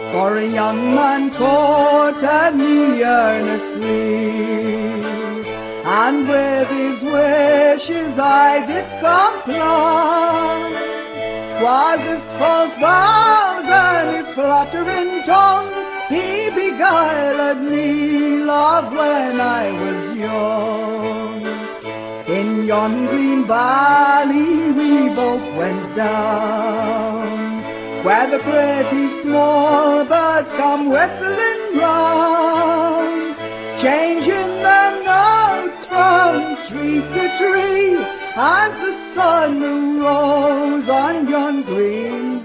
For a young man courted me earnestly, and with his wishes I did comply. 'Twas his false vows and his flattering tongue, he beguiled me, love, when I was young. In yon green valley we both went down, where the pretty small birds come whistling round, changing their notes from tree to tree, as the sun rose on yon green